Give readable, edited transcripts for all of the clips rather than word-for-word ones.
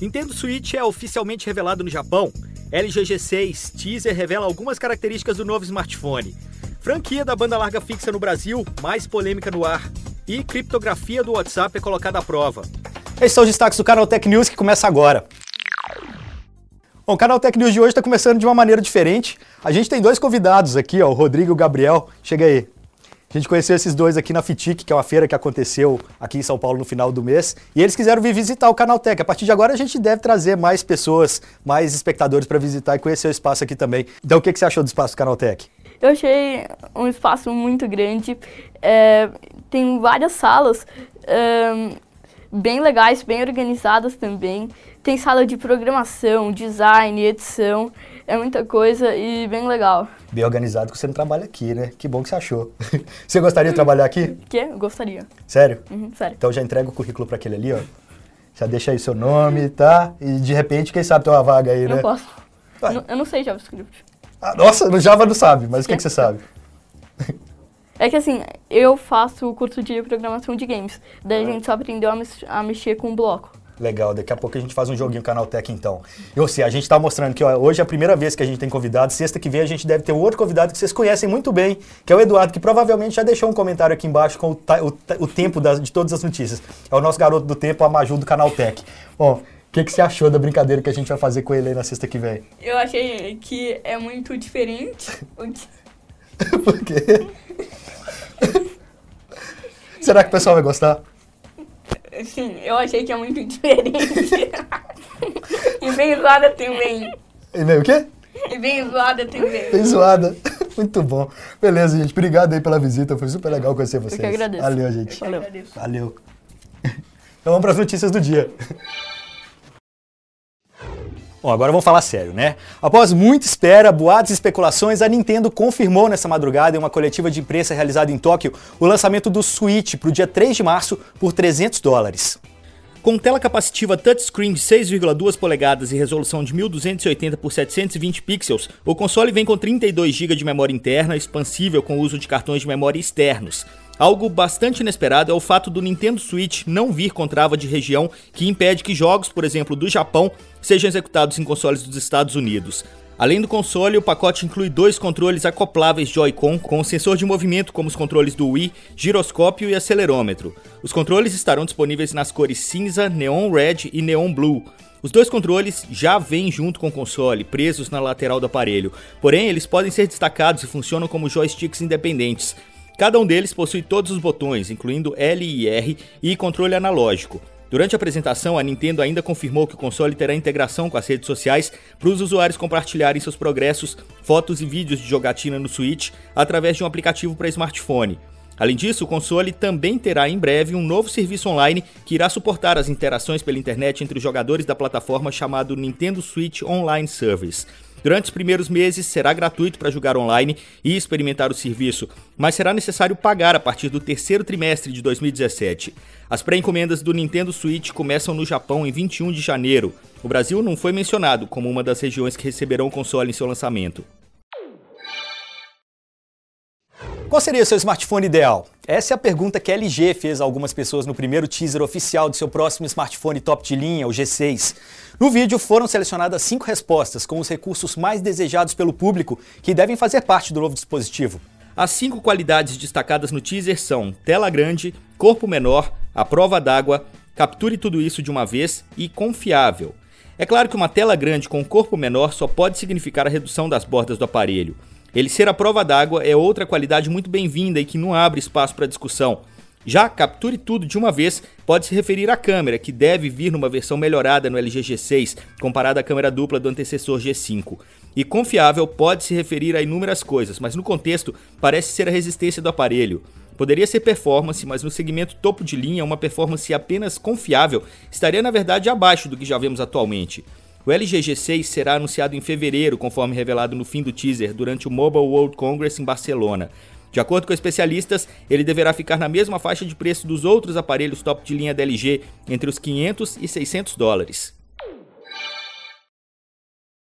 Nintendo Switch é oficialmente revelado no Japão. LG G6 teaser revela algumas características do novo smartphone. Franquia da banda larga fixa no Brasil, mais polêmica no ar. E criptografia do WhatsApp é colocada à prova. Esses são os destaques do Canal Tech News que começa agora. Bom, o Canal Tech News de hoje está começando de uma maneira diferente. A gente tem dois convidados aqui, ó, o Rodrigo e o Gabriel. Chega aí. A gente conheceu esses dois aqui na FITIC, que é uma feira que aconteceu aqui em São Paulo no final do mês, e eles quiseram vir visitar o Canal Tech. A partir de agora a gente deve trazer mais pessoas, mais espectadores para visitar e conhecer o espaço aqui também. Então o que você achou do espaço do Canal Tech? Eu achei um espaço muito grande, tem várias salas bem legais, bem organizadas também. Tem sala de programação, design, edição, é muita coisa e bem legal. Bem organizado, que você não trabalha aqui, né? Que bom que você achou. Você gostaria de trabalhar aqui? Eu gostaria. Sério? Sério. Então já entrega o currículo para aquele ali, ó. Já deixa aí seu nome, tá? E de repente, quem sabe tem uma vaga aí, né? Não posso. Eu não sei JavaScript. Ah, nossa, no Java não sabe, mas o que você sabe? É que assim, eu faço o curso de programação de games. Daí a gente só aprendeu a mexer com bloco. Legal, daqui a pouco a gente faz um joguinho Canal Tech então. E a gente tá mostrando que hoje é a primeira vez que a gente tem convidado, sexta que vem a gente deve ter um outro convidado que vocês conhecem muito bem, que é o Eduardo, que provavelmente já deixou um comentário aqui embaixo com o tempo de todas as notícias. É o nosso garoto do tempo, a Maju do Canal Tech. Bom, o que você achou da brincadeira que a gente vai fazer com ele aí na sexta que vem? Eu achei que é muito diferente. Por quê? Será que o pessoal vai gostar? Sim, eu achei que é muito diferente. E bem zoada também. E meio o quê? E bem zoada também. Bem zoada. Muito bom. Beleza, gente. Obrigado aí pela visita. Foi super legal conhecer vocês. Eu que agradeço. Valeu, gente. Valeu. Então vamos para as notícias do dia. Bom, agora vamos falar sério, né? Após muita espera, boatos e especulações, a Nintendo confirmou nessa madrugada em uma coletiva de imprensa realizada em Tóquio o lançamento do Switch para o dia 3 de março por $300. Com tela capacitiva touchscreen de 6,2 polegadas e resolução de 1280 por 720 pixels, o console vem com 32 GB de memória interna, expansível com o uso de cartões de memória externos. Algo bastante inesperado é o fato do Nintendo Switch não vir com trava de região que impede que jogos, por exemplo, do Japão, sejam executados em consoles dos Estados Unidos. Além do console, o pacote inclui 2 controles acopláveis Joy-Con com sensor de movimento como os controles do Wii, giroscópio e acelerômetro. Os controles estarão disponíveis nas cores cinza, neon red e neon blue. Os 2 controles já vêm junto com o console, presos na lateral do aparelho, porém eles podem ser destacados e funcionam como joysticks independentes. Cada um deles possui todos os botões, incluindo L e R e controle analógico. Durante a apresentação, a Nintendo ainda confirmou que o console terá integração com as redes sociais para os usuários compartilharem seus progressos, fotos e vídeos de jogatina no Switch através de um aplicativo para smartphone. Além disso, o console também terá em breve um novo serviço online que irá suportar as interações pela internet entre os jogadores da plataforma chamado Nintendo Switch Online Service. Durante os primeiros meses será gratuito para jogar online e experimentar o serviço, mas será necessário pagar a partir do terceiro trimestre de 2017. As pré-encomendas do Nintendo Switch começam no Japão em 21 de janeiro. O Brasil não foi mencionado como uma das regiões que receberão o console em seu lançamento. Qual seria o seu smartphone ideal? Essa é a pergunta que a LG fez a algumas pessoas no primeiro teaser oficial de seu próximo smartphone top de linha, o G6. No vídeo foram selecionadas 5 respostas com os recursos mais desejados pelo público que devem fazer parte do novo dispositivo. As 5 qualidades destacadas no teaser são tela grande, corpo menor, à prova d'água, capture tudo isso de uma vez e confiável. É claro que uma tela grande com corpo menor só pode significar a redução das bordas do aparelho. Ele ser à prova d'água é outra qualidade muito bem-vinda e que não abre espaço para discussão. Já capture tudo de uma vez pode se referir à câmera, que deve vir numa versão melhorada no LG G6, comparada à câmera dupla do antecessor G5. E confiável pode se referir a inúmeras coisas, mas no contexto parece ser a resistência do aparelho. Poderia ser performance, mas no segmento topo de linha, uma performance apenas confiável estaria na verdade abaixo do que já vemos atualmente. O LG G6 será anunciado em fevereiro, conforme revelado no fim do teaser, durante o Mobile World Congress em Barcelona. De acordo com especialistas, ele deverá ficar na mesma faixa de preço dos outros aparelhos top de linha da LG, entre os $500 e $600.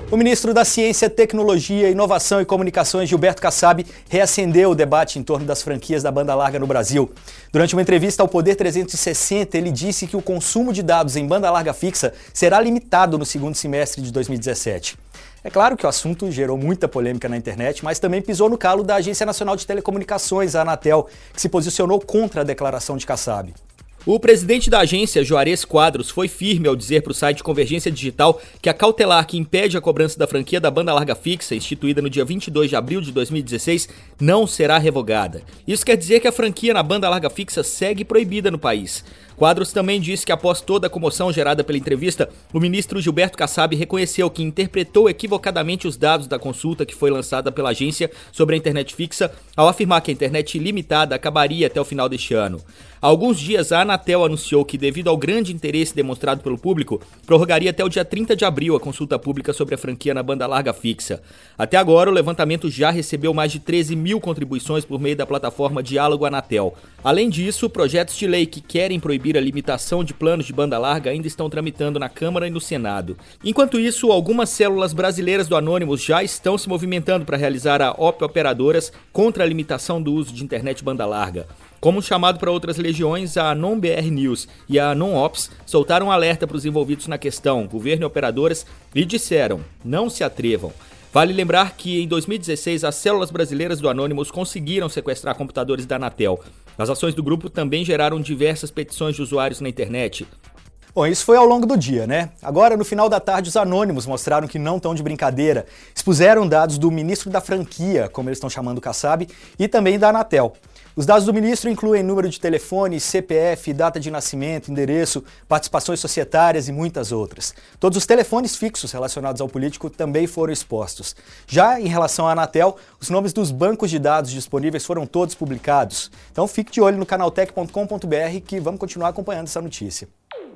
O ministro da Ciência, Tecnologia, Inovação e Comunicações, Gilberto Kassab, reacendeu o debate em torno das franquias da banda larga no Brasil. Durante uma entrevista ao Poder 360, ele disse que o consumo de dados em banda larga fixa será limitado no segundo semestre de 2017. É claro que o assunto gerou muita polêmica na internet, mas também pisou no calo da Agência Nacional de Telecomunicações, a Anatel, que se posicionou contra a declaração de Kassab. O presidente da agência, Juarez Quadros, foi firme ao dizer para o site Convergência Digital que a cautelar que impede a cobrança da franquia da banda larga fixa, instituída no dia 22 de abril de 2016, não será revogada. Isso quer dizer que a franquia na banda larga fixa segue proibida no país. Quadros também disse que após toda a comoção gerada pela entrevista, o ministro Gilberto Kassab reconheceu que interpretou equivocadamente os dados da consulta que foi lançada pela agência sobre a internet fixa ao afirmar que a internet ilimitada acabaria até o final deste ano. Há alguns dias, a Anatel anunciou que, devido ao grande interesse demonstrado pelo público, prorrogaria até o dia 30 de abril a consulta pública sobre a franquia na banda larga fixa. Até agora, o levantamento já recebeu mais de 13 mil contribuições por meio da plataforma Diálogo Anatel. Além disso, projetos de lei que querem proibir a limitação de planos de banda larga ainda estão tramitando na Câmara e no Senado. Enquanto isso, algumas células brasileiras do Anonymous já estão se movimentando para realizar a OP Operadoras contra a limitação do uso de internet banda larga. Como chamado para outras legiões, a ANON-BR News e a ANON-Ops soltaram um alerta para os envolvidos na questão, governo e operadoras, e disseram: não se atrevam. Vale lembrar que, em 2016, as células brasileiras do Anonymous conseguiram sequestrar computadores da Anatel. As ações do grupo também geraram diversas petições de usuários na internet. Bom, isso foi ao longo do dia, né? Agora, no final da tarde, os Anônimos mostraram que não estão de brincadeira. Expuseram dados do ministro da franquia, como eles estão chamando o Kassab, e também da Anatel. Os dados do ministro incluem número de telefone, CPF, data de nascimento, endereço, participações societárias e muitas outras. Todos os telefones fixos relacionados ao político também foram expostos. Já em relação à Anatel, os nomes dos bancos de dados disponíveis foram todos publicados. Então fique de olho no canaltech.com.br que vamos continuar acompanhando essa notícia.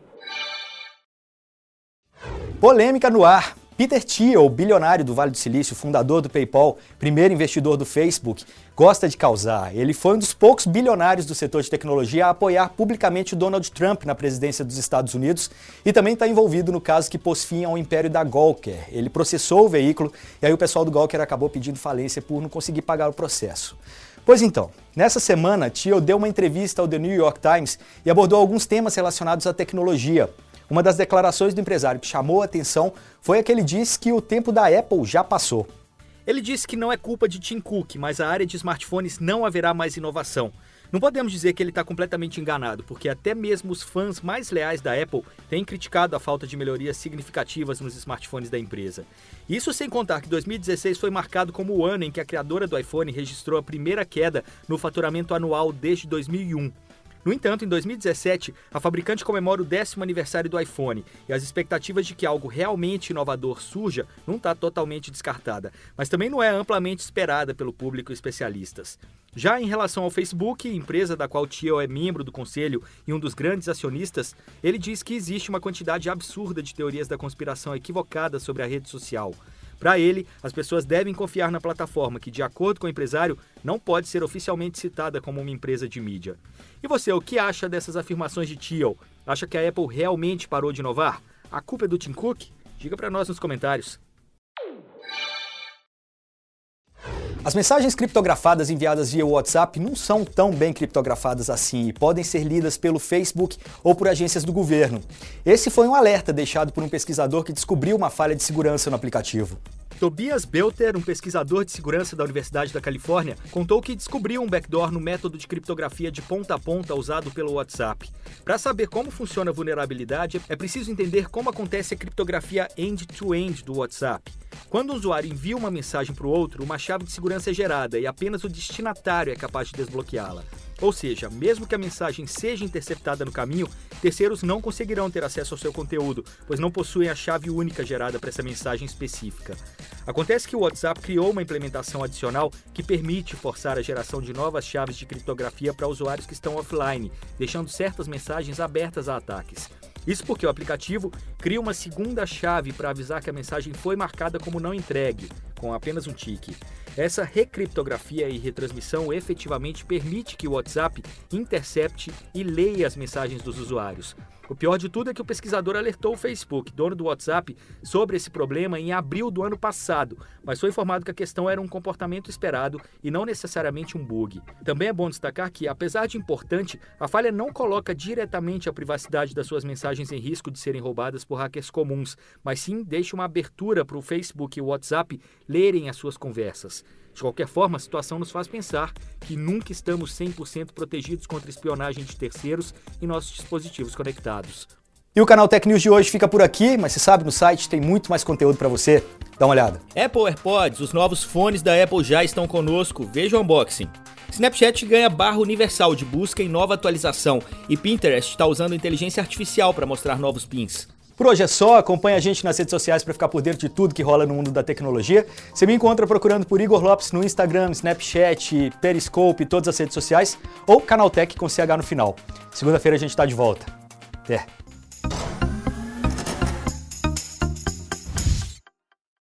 Polêmica no ar. Peter Thiel, bilionário do Vale do Silício, fundador do PayPal, primeiro investidor do Facebook, gosta de causar. Ele foi um dos poucos bilionários do setor de tecnologia a apoiar publicamente o Donald Trump na presidência dos Estados Unidos e também está envolvido no caso que pôs fim ao império da Gawker. Ele processou o veículo e aí o pessoal do Gawker acabou pedindo falência por não conseguir pagar o processo. Pois então, nessa semana, Thiel deu uma entrevista ao The New York Times e abordou alguns temas relacionados à tecnologia. Uma das declarações do empresário que chamou a atenção foi a que ele disse que o tempo da Apple já passou. Ele disse que não é culpa de Tim Cook, mas a área de smartphones não haverá mais inovação. Não podemos dizer que ele está completamente enganado, porque até mesmo os fãs mais leais da Apple têm criticado a falta de melhorias significativas nos smartphones da empresa. Isso sem contar que 2016 foi marcado como o ano em que a criadora do iPhone registrou a primeira queda no faturamento anual desde 2001. No entanto, em 2017, a fabricante comemora o 10º aniversário do iPhone e as expectativas de que algo realmente inovador surja não está totalmente descartada, mas também não é amplamente esperada pelo público e especialistas. Já em relação ao Facebook, empresa da qual Thiel é membro do conselho e um dos grandes acionistas, ele diz que existe uma quantidade absurda de teorias da conspiração equivocadas sobre a rede social. Para ele, as pessoas devem confiar na plataforma que, de acordo com o empresário, não pode ser oficialmente citada como uma empresa de mídia. E você, o que acha dessas afirmações de Thiel? Acha que a Apple realmente parou de inovar? A culpa é do Tim Cook? Diga para nós nos comentários. As mensagens criptografadas enviadas via WhatsApp não são tão bem criptografadas assim e podem ser lidas pelo Facebook ou por agências do governo. Esse foi um alerta deixado por um pesquisador que descobriu uma falha de segurança no aplicativo. Tobias Belter, um pesquisador de segurança da Universidade da Califórnia, contou que descobriu um backdoor no método de criptografia de ponta a ponta usado pelo WhatsApp. Para saber como funciona a vulnerabilidade, é preciso entender como acontece a criptografia end-to-end do WhatsApp. Quando um usuário envia uma mensagem para o outro, uma chave de segurança é gerada e apenas o destinatário é capaz de desbloqueá-la. Ou seja, mesmo que a mensagem seja interceptada no caminho, terceiros não conseguirão ter acesso ao seu conteúdo, pois não possuem a chave única gerada para essa mensagem específica. Acontece que o WhatsApp criou uma implementação adicional que permite forçar a geração de novas chaves de criptografia para usuários que estão offline, deixando certas mensagens abertas a ataques. Isso porque o aplicativo cria uma segunda chave para avisar que a mensagem foi marcada como não entregue. com apenas um tique. Essa recriptografia e retransmissão efetivamente permite que o WhatsApp intercepte e leia as mensagens dos usuários. O pior de tudo é que o pesquisador alertou o Facebook, dono do WhatsApp, sobre esse problema em abril do ano passado, mas foi informado que a questão era um comportamento esperado e não necessariamente um bug. Também é bom destacar que, apesar de importante, a falha não coloca diretamente a privacidade das suas mensagens em risco de serem roubadas por hackers comuns, mas sim deixa uma abertura para o Facebook e o WhatsApp lerem as suas conversas. De qualquer forma, a situação nos faz pensar que nunca estamos 100% protegidos contra espionagem de terceiros em nossos dispositivos conectados. E o canal Tech News de hoje fica por aqui, mas você sabe, no site tem muito mais conteúdo para você. Dá uma olhada. Apple AirPods, os novos fones da Apple já estão conosco. Veja o unboxing. Snapchat ganha barra universal de busca em nova atualização e Pinterest está usando inteligência artificial para mostrar novos pins. Por hoje é só, acompanha a gente nas redes sociais para ficar por dentro de tudo que rola no mundo da tecnologia. Você me encontra procurando por Igor Lopes no Instagram, Snapchat, Periscope, todas as redes sociais, ou Canaltech com CH no final. Segunda-feira a gente está de volta. Até!